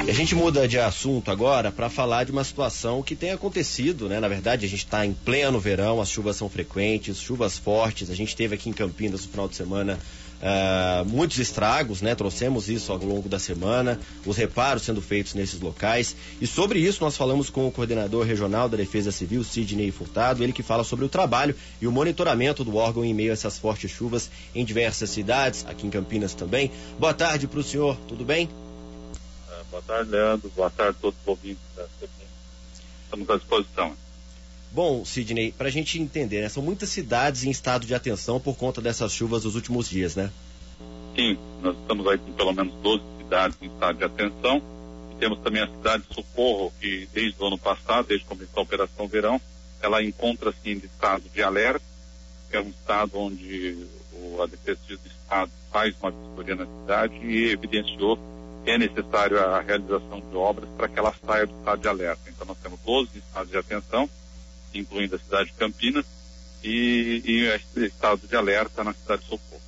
E a gente muda de assunto agora para falar de uma situação que tem acontecido, né? Na verdade, a gente está em pleno verão, as chuvas são frequentes, chuvas fortes. A gente teve aqui em Campinas no final de semana muitos estragos, né? Trouxemos isso ao longo da semana, os reparos sendo feitos nesses locais. E sobre isso nós falamos com o coordenador regional da Defesa Civil, Sidney Furtado, ele que fala sobre o trabalho e o monitoramento do órgão em meio a essas fortes chuvas em diversas cidades, aqui em Campinas também. Boa tarde para o senhor, tudo bem? Boa tarde, Leandro. Boa tarde a todos os ouvintes. Estamos à disposição. Bom, Sidney, para a gente entender, né? São muitas cidades em estado de atenção por conta dessas chuvas dos últimos dias, né? Sim, nós estamos aí com pelo menos 12 cidades em estado de atenção. E temos também a cidade de Socorro, que desde o ano passado, desde que começou a Operação Verão, ela encontra-se em estado de alerta, que é um estado onde a Defesa Civil do Estado faz uma vistoria na cidade e evidenciou que é necessário a realização de obras para que ela saia do estado de alerta. Então nós temos 12 estados de atenção, incluindo a cidade de Campinas, e estado de alerta na cidade de Socorro.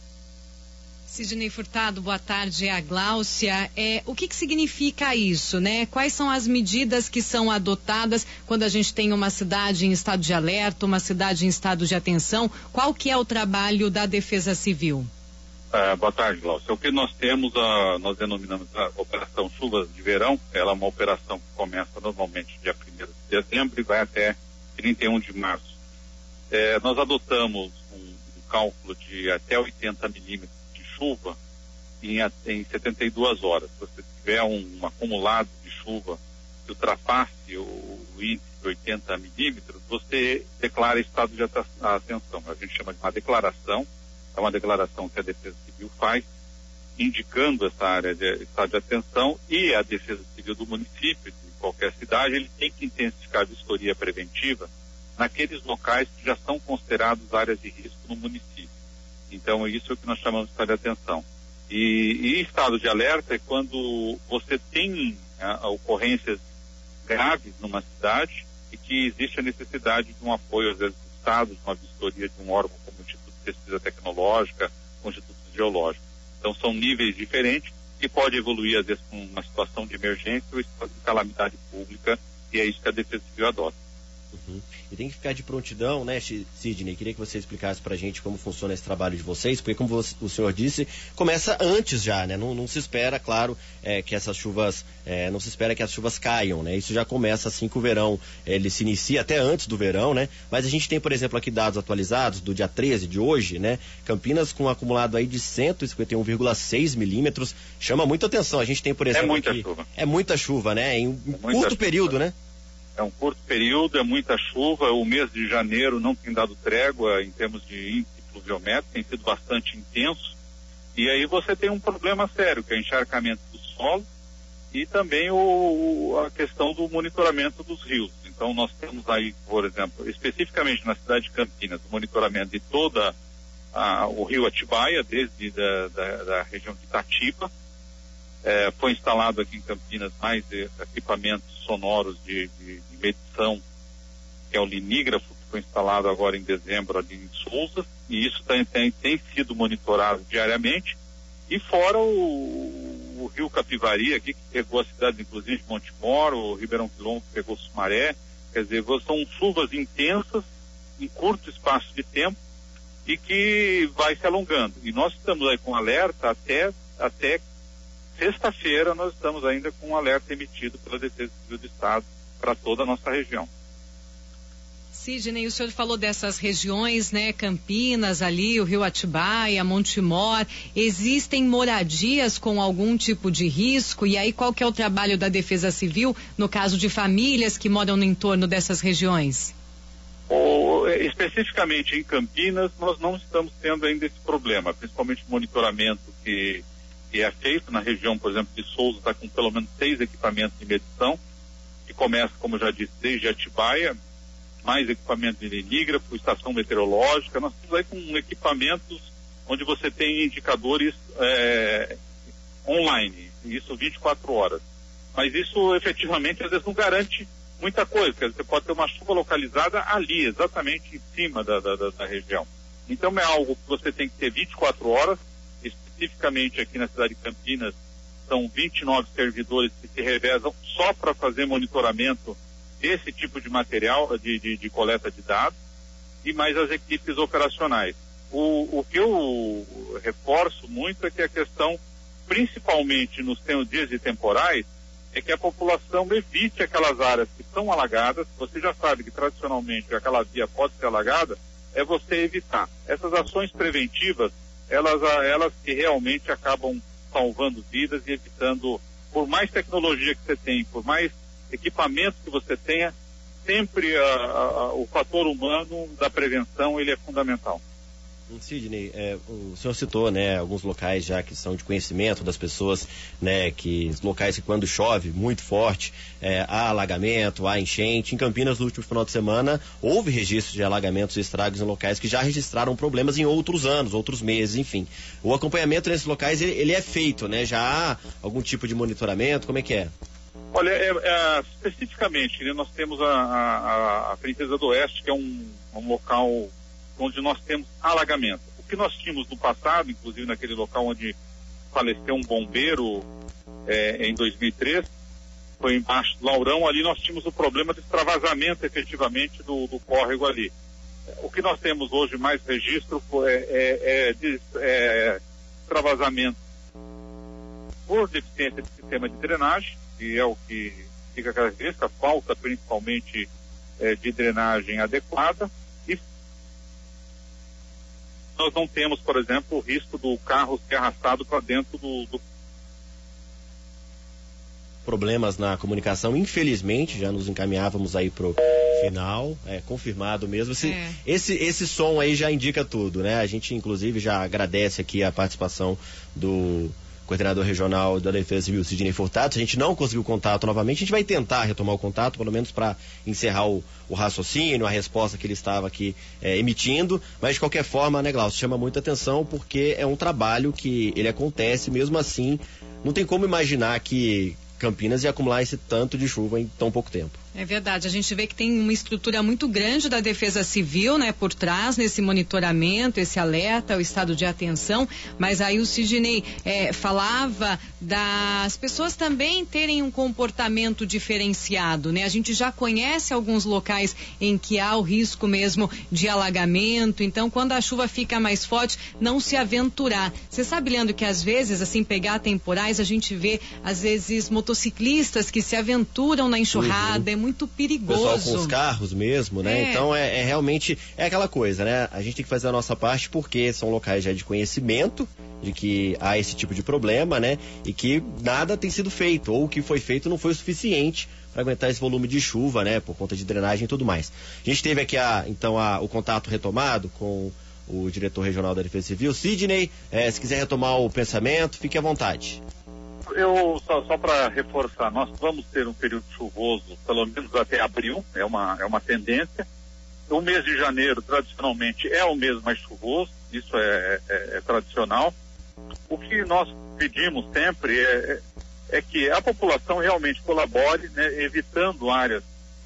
Sidney Furtado, boa tarde, é a Gláucia. O que significa isso, né? Quais são as medidas que são adotadas quando a gente tem uma cidade em estado de alerta, uma cidade em estado de atenção? Qual que é o trabalho da Defesa Civil? Boa tarde, Gláucia. O que nós temos, nós denominamos a Operação Chuvas de Verão. Ela é uma operação que começa normalmente dia 1º de dezembro e vai até 31 de março. Nós adotamos um cálculo de até 80 milímetros de chuva em 72 horas. Se você tiver um acumulado de chuva que ultrapasse o índice de 80 milímetros, você declara estado de atenção. A gente chama de uma declaração. É uma declaração que a Defesa Civil faz, indicando essa área de estado de atenção, e a Defesa Civil do município, de qualquer cidade, ele tem que intensificar a vistoria preventiva naqueles locais que já são considerados áreas de risco no município. Então, isso é o que nós chamamos de estado de atenção. E estado de alerta é quando você tem ocorrências graves numa cidade e que existe a necessidade de um apoio, às vezes, do Estado, de uma vistoria de um órgão como o Instituto de Pesquisa Tecnológica, com o Instituto Geológico. Então, são níveis diferentes que pode evoluir, às vezes, com uma situação de emergência ou de calamidade pública, e é isso que a Defesa Civil adota. Uhum. E tem que ficar de prontidão, né, Sidney? Queria que você explicasse pra gente como funciona esse trabalho de vocês, porque como o senhor disse, começa antes já, né? Não se espera, claro, que essas chuvas, não se espera que as chuvas caiam, né? Isso já começa assim que o verão, ele se inicia até antes do verão, né? Mas a gente tem, por exemplo, aqui dados atualizados do dia 13 de hoje, né? Campinas com um acumulado aí de 151,6 milímetros, chama muita atenção. A gente tem, por exemplo, muita aqui, chuva. É muita chuva, né? Em um curto período, né? É um curto período, é muita chuva. O mês de janeiro não tem dado trégua em termos de índice pluviométrico, tem sido bastante intenso. E aí você tem um problema sério, que é o encharcamento do solo e também a questão do monitoramento dos rios. Então nós temos aí, por exemplo, especificamente na cidade de Campinas, o monitoramento de toda o rio Atibaia, desde da região de Itatiba. Foi instalado aqui em Campinas mais equipamentos sonoros de medição, que é o linígrafo, que foi instalado agora em dezembro ali em Souza, e isso tem sido monitorado diariamente. E fora o rio Capivari, aqui, que pegou a cidade, inclusive, de Montemor, o Ribeirão Quilombo, que pegou Sumaré. Quer dizer, são chuvas intensas em curto espaço de tempo e que vai se alongando. E nós estamos aí com alerta até sexta-feira. Nós estamos ainda com um alerta emitido pela Defesa Civil do Estado para toda a nossa região. Sidney, o senhor falou dessas regiões, né? Campinas ali, o rio Atibaia, Montemor. Existem moradias com algum tipo de risco? E aí qual que é o trabalho da Defesa Civil no caso de famílias que moram no entorno dessas regiões? Especificamente em Campinas, nós não estamos tendo ainda esse problema, principalmente o monitoramento que é feito na região, por exemplo, de Souza, está com pelo menos 6 equipamentos de medição, que começa, como eu já disse, desde Atibaia, mais equipamento de linígrafo, estação meteorológica. Nós estamos aí com equipamentos onde você tem indicadores online, isso 24 horas. Mas isso efetivamente às vezes não garante muita coisa, quer dizer, você pode ter uma chuva localizada ali, exatamente em cima da região. Então é algo que você tem que ter 24 horas, especificamente aqui na cidade de Campinas, são 29 servidores que se revezam só para fazer monitoramento desse tipo de material, de coleta de dados, e mais as equipes operacionais. O que eu reforço muito é que a questão, principalmente nos dias de temporais, é que a população evite aquelas áreas que são alagadas. Você já sabe que tradicionalmente aquela via pode ser alagada, é você evitar. Essas ações preventivas, elas que realmente acabam salvando vidas e evitando, por mais tecnologia que você tem, por mais equipamento que você tenha, sempre o fator humano da prevenção, ele é fundamental. Sidney, o senhor citou, né, alguns locais já que são de conhecimento das pessoas, né, locais que quando chove muito forte, há alagamento, há enchente. Em Campinas, no último final de semana, houve registro de alagamentos e estragos em locais que já registraram problemas em outros anos, outros meses, enfim. O acompanhamento nesses locais, ele é feito, né? Já há algum tipo de monitoramento? Como é que é? Olha, especificamente, né, nós temos a Princesa do Oeste, que é um local onde nós temos alagamento. O que nós tínhamos no passado, inclusive naquele local onde faleceu um bombeiro em 2003, foi embaixo do Laurão, ali nós tínhamos o problema de extravasamento efetivamente do córrego ali. O que nós temos hoje mais registro de extravasamento por deficiência de sistema de drenagem, que é o que fica característica, falta principalmente de drenagem adequada. Nós não temos, por exemplo, o risco do carro ser arrastado para dentro do... Problemas na comunicação, infelizmente, já nos encaminhávamos aí pro final, confirmado mesmo. Esse som aí já indica tudo, né? A gente, inclusive, já agradece aqui a participação do coordenador regional da Defesa Civil, Sidney Furtado. Se a gente não conseguiu contato novamente, a gente vai tentar retomar o contato, pelo menos para encerrar o raciocínio, a resposta que ele estava aqui emitindo, mas de qualquer forma, né, Glaucio, chama muita atenção porque é um trabalho que ele acontece, mesmo assim, não tem como imaginar que Campinas ia acumular esse tanto de chuva em tão pouco tempo. É verdade, a gente vê que tem uma estrutura muito grande da Defesa Civil, né, por trás nesse monitoramento, esse alerta, o estado de atenção, mas aí o Sidney falava das pessoas também terem um comportamento diferenciado, né? A gente já conhece alguns locais em que há o risco mesmo de alagamento, então quando a chuva fica mais forte, não se aventurar. Você sabe, Leandro, que às vezes, assim, pegar temporais, a gente vê, às vezes, motociclistas que se aventuram na enxurrada, é muito perigoso. O pessoal com os carros mesmo, né? Então realmente aquela coisa, né? A gente tem que fazer a nossa parte porque são locais já de conhecimento de que há esse tipo de problema, né? E que nada tem sido feito, ou o que foi feito não foi o suficiente para aguentar esse volume de chuva, né? Por conta de drenagem e tudo mais. A gente teve aqui o contato retomado com o diretor regional da Defesa Civil, Sidney. Se quiser retomar o pensamento, fique à vontade. Eu só para reforçar, nós vamos ter um período chuvoso, pelo menos até abril, é uma tendência. O mês de janeiro, tradicionalmente, é o mês mais chuvoso, isso é tradicional. O que nós pedimos sempre é que a população realmente colabore, né, evitando áreas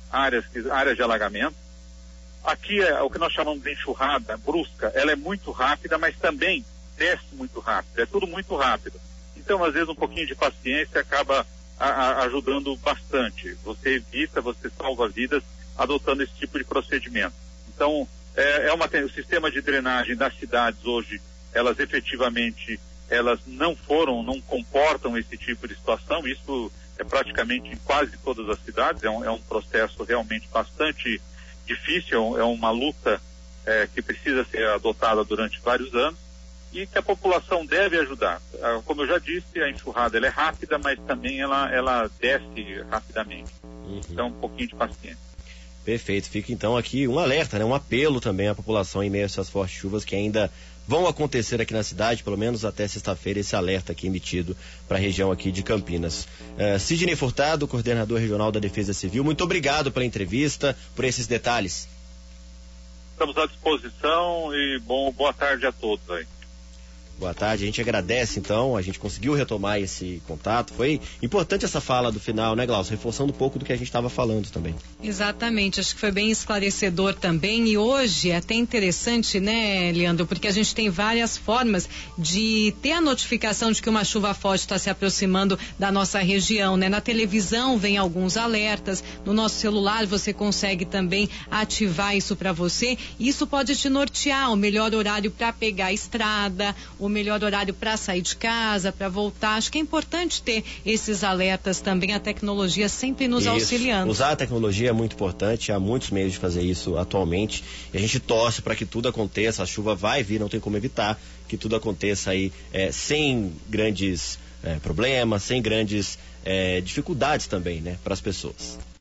de alagamento. Aqui o que nós chamamos de enxurrada brusca, ela é muito rápida, mas também desce muito rápido, é tudo muito rápido. Então, às vezes, um pouquinho de paciência acaba ajudando bastante. Você evita, você salva vidas adotando esse tipo de procedimento. Então, o sistema de drenagem das cidades hoje, elas efetivamente, elas não comportam esse tipo de situação. Isso é praticamente em quase todas as cidades. É um processo realmente bastante difícil, é uma luta que precisa ser adotada durante vários anos. E que a população deve ajudar. Como eu já disse, a enxurrada ela é rápida, mas também ela desce rapidamente. Então, um pouquinho de paciência. Perfeito. Fica então aqui um alerta, né? Um apelo também à população em meio a essas fortes chuvas que ainda vão acontecer aqui na cidade, pelo menos até sexta-feira, esse alerta aqui emitido para a região aqui de Campinas. Sidney Furtado, coordenador regional da Defesa Civil, muito obrigado pela entrevista, por esses detalhes. Estamos à disposição e boa tarde a todos aí. Boa tarde, a gente agradece então, a gente conseguiu retomar esse contato. Foi importante essa fala do final, né, Glaucio? Reforçando um pouco do que a gente estava falando também. Exatamente, acho que foi bem esclarecedor também. E hoje é até interessante, né, Leandro, porque a gente tem várias formas de ter a notificação de que uma chuva forte está se aproximando da nossa região, né? Na televisão vem alguns alertas, no nosso celular você consegue também ativar isso para você. Isso pode te nortear o melhor horário para pegar a estrada, o melhor horário para sair de casa, para voltar. Acho que é importante ter esses alertas também, a tecnologia sempre nos auxiliando. Usar a tecnologia é muito importante, há muitos meios de fazer isso atualmente, e a gente torce para que tudo aconteça. A chuva vai vir, não tem como evitar, que tudo aconteça aí sem grandes problemas, sem grandes dificuldades também, né, para as pessoas.